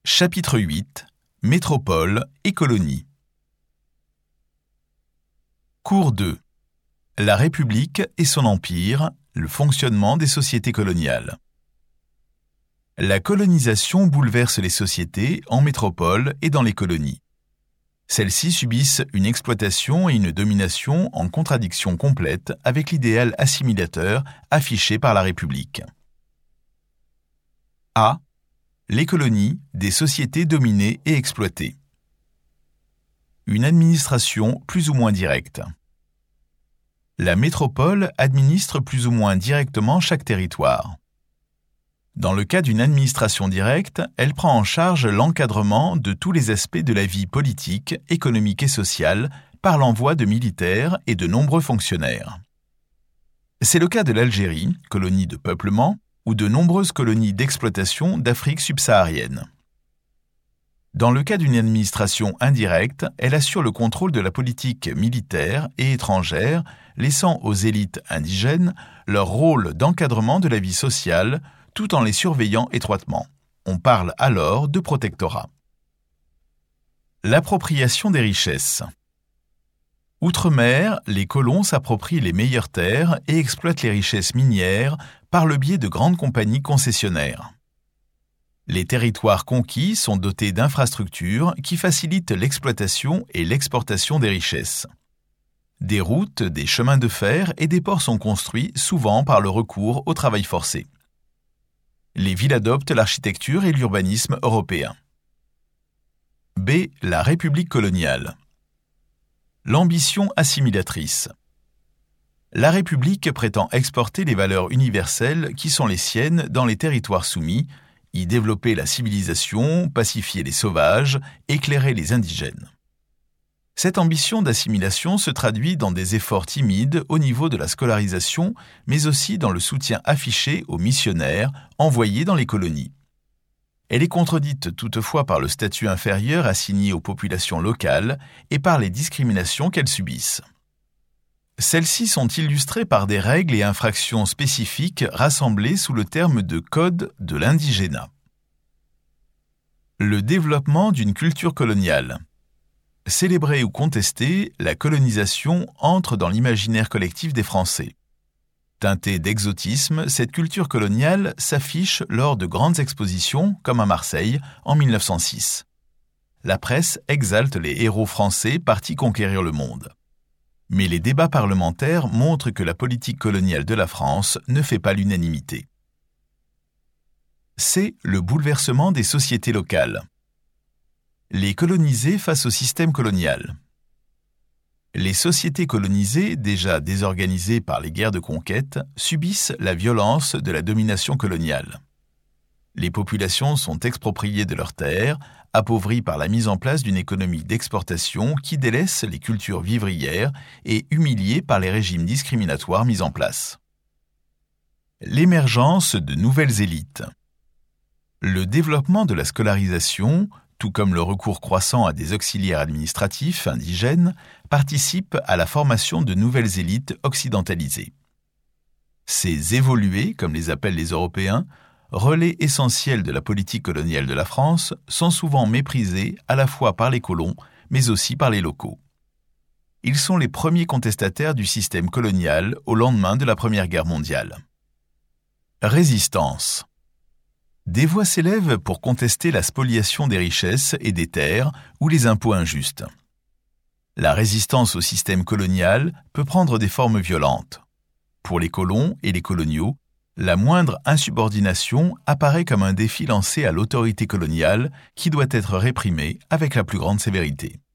Chapitre 8 Métropole et colonies. Cours 2 La République et son empire, le fonctionnement des sociétés coloniales. La colonisation bouleverse les sociétés en métropole et dans les colonies. Celles-ci subissent une exploitation et une domination en contradiction complète avec l'idéal assimilateur affiché par la République. A. Les colonies, des sociétés dominées et exploitées. Une administration plus ou moins directe. La métropole administre plus ou moins directement chaque territoire. Dans le cas d'une administration directe, elle prend en charge l'encadrement de tous les aspects de la vie politique, économique et sociale par l'envoi de militaires et de nombreux fonctionnaires. C'est le cas de l'Algérie, colonie de peuplement, ou de nombreuses colonies d'exploitation d'Afrique subsaharienne. Dans le cas d'une administration indirecte, elle assure le contrôle de la politique militaire et étrangère, laissant aux élites indigènes leur rôle d'encadrement de la vie sociale, tout en les surveillant étroitement. On parle alors de protectorat. L'appropriation des richesses. Outre-mer, les colons s'approprient les meilleures terres et exploitent les richesses minières par le biais de grandes compagnies concessionnaires. Les territoires conquis sont dotés d'infrastructures qui facilitent l'exploitation et l'exportation des richesses. Des routes, des chemins de fer et des ports sont construits souvent par le recours au travail forcé. Les villes adoptent l'architecture et l'urbanisme européen. B. La République coloniale. L'ambition assimilatrice. La République prétend exporter les valeurs universelles qui sont les siennes dans les territoires soumis, y développer la civilisation, pacifier les sauvages, éclairer les indigènes. Cette ambition d'assimilation se traduit dans des efforts timides au niveau de la scolarisation, mais aussi dans le soutien affiché aux missionnaires envoyés dans les colonies. Elle est contredite toutefois par le statut inférieur assigné aux populations locales et par les discriminations qu'elles subissent. Celles-ci sont illustrées par des règles et infractions spécifiques rassemblées sous le terme de Code de l'indigénat. Le développement d'une culture coloniale. Célébrée ou contestée, la colonisation entre dans l'imaginaire collectif des Français. Teintée d'exotisme, cette culture coloniale s'affiche lors de grandes expositions, comme à Marseille, en 1906. La presse exalte les héros français partis conquérir le monde. Mais les débats parlementaires montrent que la politique coloniale de la France ne fait pas l'unanimité. C'est le bouleversement des sociétés locales. Les colonisés face au système colonial. Les sociétés colonisées, déjà désorganisées par les guerres de conquête, subissent la violence de la domination coloniale. Les populations sont expropriées de leurs terres, appauvries par la mise en place d'une économie d'exportation qui délaisse les cultures vivrières et humiliées par les régimes discriminatoires mis en place. L'émergence de nouvelles élites. Le développement de la scolarisation, tout comme le recours croissant à des auxiliaires administratifs indigènes, participe à la formation de nouvelles élites occidentalisées. Ces évolués, comme les appellent les Européens, relais essentiels de la politique coloniale de la France, sont souvent méprisés à la fois par les colons, mais aussi par les locaux. Ils sont les premiers contestataires du système colonial au lendemain de la Première Guerre mondiale. Résistance. Des voix s'élèvent pour contester la spoliation des richesses et des terres ou les impôts injustes. La résistance au système colonial peut prendre des formes violentes. Pour les colons et les coloniaux, la moindre insubordination apparaît comme un défi lancé à l'autorité coloniale qui doit être réprimée avec la plus grande sévérité.